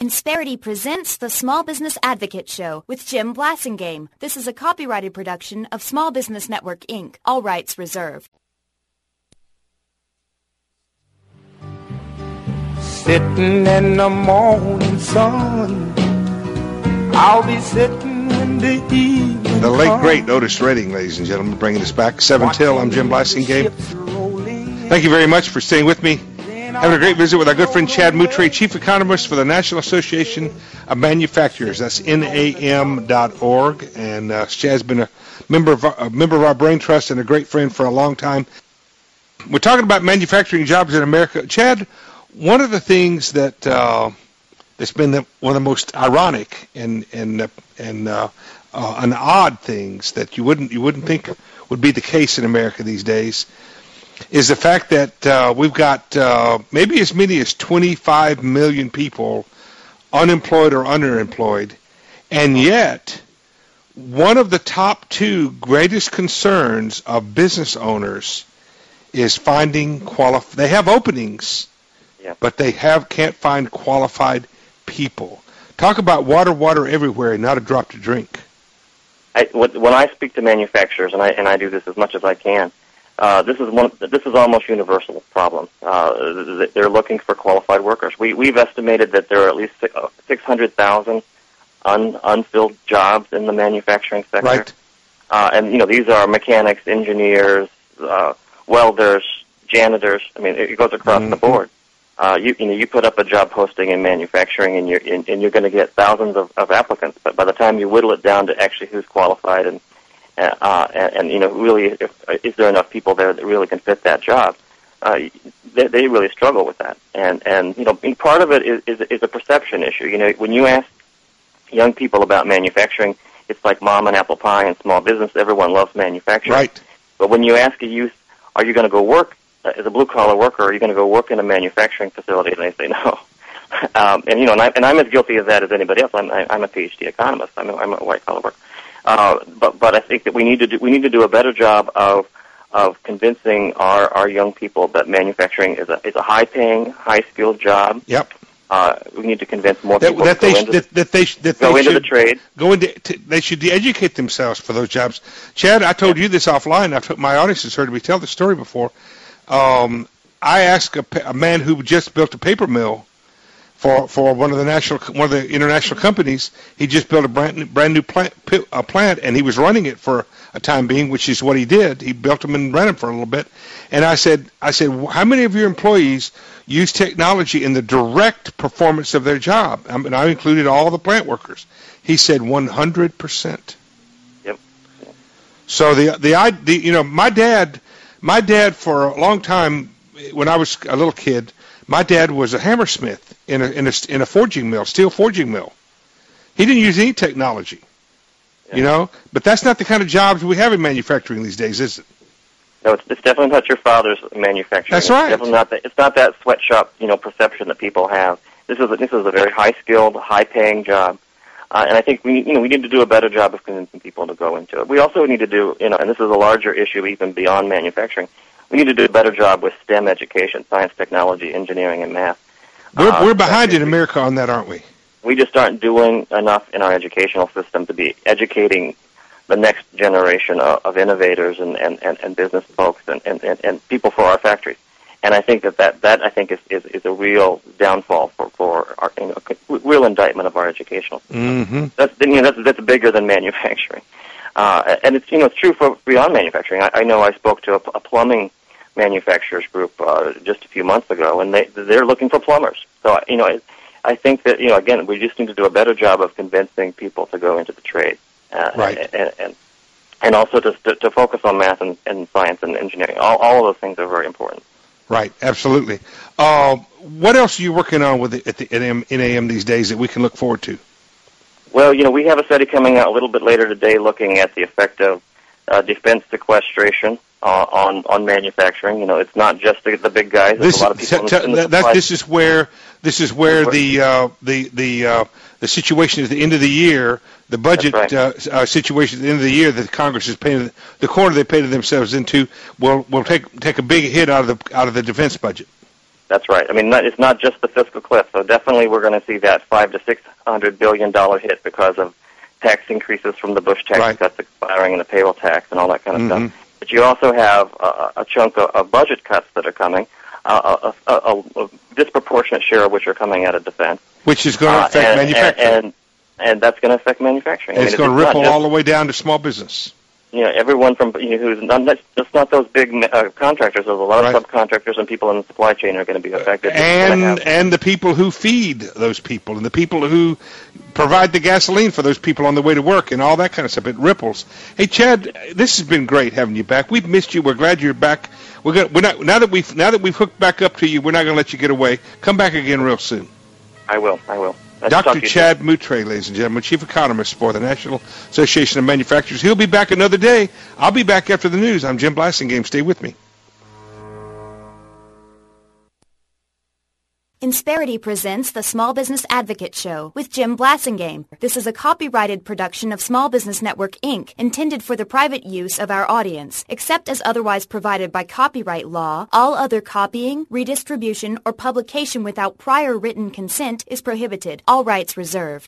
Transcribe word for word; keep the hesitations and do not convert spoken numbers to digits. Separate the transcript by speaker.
Speaker 1: Insperity presents the Small Business Advocate Show with Jim Blasingame. This is a copyrighted production of Small Business Network, Incorporated. All rights reserved.
Speaker 2: Sitting in the morning sun, I'll be sitting in the evening.
Speaker 3: The late, great Otis Redding, ladies and gentlemen, bringing us back. seven till, I'm Jim Blasingame. Thank you very much for staying with me. Having a great visit with our good friend Chad Moutre, Chief Economist for the National Association of Manufacturers. That's N A M dot org. And uh, Chad's been a member, of our, a member of our Brain Trust and a great friend for a long time. We're talking about manufacturing jobs in America. Chad, one of the things that uh, that's been the, one of the most ironic and and uh, and uh, uh, an odd things that you wouldn't you wouldn't think would be the case in America these days is the fact that uh, we've got uh, maybe as many as twenty-five million people unemployed or underemployed, and yet one of the top two greatest concerns of business owners is finding qualif- they have openings, yeah. but they have can't find qualified people. Talk about water, water everywhere, and not a drop to drink.
Speaker 4: I, when I speak to manufacturers, and I and I do this as much as I can, uh, this is one. This is almost universal problem. Uh, they're looking for qualified workers. We we've estimated that there are at least six hundred thousand un, unfilled jobs in the manufacturing sector.
Speaker 3: Right.
Speaker 4: Uh, and you know these are mechanics, engineers, uh, welders, janitors. I mean, it goes across mm-hmm. the board. Uh, you, you know, you put up a job posting in manufacturing, and you're and, and you're going to get thousands of, of applicants. But by the time you whittle it down to actually who's qualified, and uh, and, and you know, really, if, is there enough people there that really can fit that job? Uh, they, they really struggle with that, and and you know, part of it is, is is a perception issue. You know, when you ask young people about manufacturing, it's like mom and apple pie and small business. Everyone loves manufacturing,
Speaker 3: right?
Speaker 4: But when you ask a youth, are you going to go work as a blue-collar worker, or are you going to go work in a manufacturing facility? And they say no. um, and, you know, and, I, and I'm as guilty of that as anybody else. I'm, I, I'm a PhD economist. I'm a, I'm a white-collar worker. Uh, but, but I think that we need to do, we need to do a better job of, of convincing our, our young people that manufacturing is a, is a high-paying, high-skilled job.
Speaker 3: Yep.
Speaker 4: Uh, we need to convince more
Speaker 3: that,
Speaker 4: people
Speaker 3: that
Speaker 4: to
Speaker 3: they
Speaker 4: go
Speaker 3: sh-
Speaker 4: into,
Speaker 3: that, that they sh- that
Speaker 4: go
Speaker 3: they
Speaker 4: into
Speaker 3: should
Speaker 4: the trade.
Speaker 3: Go into t- they should educate themselves for those jobs. Chad, I told yeah. you this offline. I told my audience has heard me tell the story before. Um, I asked a, a man who just built a paper mill for for one of the national one of the international companies. He just built a brand new, brand new plant a plant, and he was running it for a time being, which is what he did. He built them and ran them for a little bit. And I said, I said, how many of your employees use technology in the direct performance of their job? I mean, I included all the plant workers. He said one hundred percent.
Speaker 4: Yep.
Speaker 3: So the the I the, you know my dad my dad for a long time when I was a little kid, my dad was a hammersmith in a in a in a forging mill, steel forging mill. He didn't use any technology. Yeah. You know, but that's not the kind of jobs we have in manufacturing these days, is it?
Speaker 4: No, it's, it's definitely not your father's manufacturing.
Speaker 3: That's
Speaker 4: it's
Speaker 3: right.
Speaker 4: Definitely not that, it's not that sweatshop, you know, perception that people have. This is a, this is a very high skilled, high paying job, uh, and I think we you know we need to do a better job of convincing people to go into it. We also need to do you know, and this is a larger issue even beyond manufacturing. We need to do a better job with STEM education: science, technology, engineering, and math.
Speaker 3: We're
Speaker 4: uh,
Speaker 3: we're behind in America on that, aren't we?
Speaker 4: We just aren't doing enough in our educational system to be educating the next generation of, of innovators and, and, and, and business folks and, and, and, and people for our factories. And I think that that, that I think is, is, is a real downfall for, for our, you know, real indictment of our educational system.
Speaker 3: Mm-hmm.
Speaker 4: That's, you know, that's, that's bigger than manufacturing. Uh, and it's, you know, it's true for beyond manufacturing. I, I know I spoke to a, a plumbing manufacturers group uh, just a few months ago, and they, they're looking for plumbers. So, you know, I, I think that, you know, again, we just need to do a better job of convincing people to go into the trade. Uh,
Speaker 3: right.
Speaker 4: And, and and also to, to to focus on math and, and science and engineering. All all of those things are very important.
Speaker 3: Right. Absolutely. Uh, what else are you working on with the, at the N A M these days that we can look forward to?
Speaker 4: Well, you know, we have a study coming out a little bit later today looking at the effect of uh, defense sequestration uh, on on manufacturing. You know, it's not just the, the big guys. There's
Speaker 3: this,
Speaker 4: a lot of people
Speaker 3: t-
Speaker 4: in the, in the
Speaker 3: that, that, this is where this is where the uh, the the uh, the situation is. The end of the year, the budget
Speaker 4: right.
Speaker 3: uh, uh, situation at the end of the year that Congress is paying, the corner they painted themselves into will will take take a big hit out of the out of the defense budget.
Speaker 4: That's right. I mean, not, it's not just the fiscal cliff. So definitely, we're going to see that five to six hundred billion dollar hit because of tax increases from the Bush tax
Speaker 3: right.
Speaker 4: cuts expiring and the payroll tax and all that kind of
Speaker 3: mm-hmm.
Speaker 4: stuff. But you also have uh, a chunk of, of budget cuts that are coming, uh, a, a, a, a disproportionate share of which are coming out of defense,
Speaker 3: which is going to affect
Speaker 4: uh, and,
Speaker 3: manufacturing,
Speaker 4: and, and and that's going to affect manufacturing.
Speaker 3: And
Speaker 4: I mean,
Speaker 3: it's going to
Speaker 4: it's
Speaker 3: ripple
Speaker 4: just,
Speaker 3: all the way down to small business.
Speaker 4: You know, everyone from you know, who's not just not those big uh, contractors. There's a lot
Speaker 3: right.
Speaker 4: of subcontractors and people in the supply chain are going to be affected.
Speaker 3: And and the people who feed those people and the people who provide the gasoline for those people on the way to work and all that kind of stuff. It ripples. Hey, Chad, this has been great having you back. We've missed you. We're glad you're back. We're going we're not now that we've now that we've hooked back up to you. We're not going to let you get away. Come back again real soon.
Speaker 4: I will. I will. Nice
Speaker 3: Doctor Chad Moutre, ladies and gentlemen, Chief Economist for the National Association of Manufacturers. He'll be back another day. I'll be back after the news. I'm Jim Blasingame. Stay with me.
Speaker 1: Insperity presents the Small Business Advocate Show with Jim Blasingame. This is a copyrighted production of Small Business Network, Incorporated, intended for the private use of our audience. Except as otherwise provided by copyright law, all other copying, redistribution, or publication without prior written consent is prohibited. All rights reserved.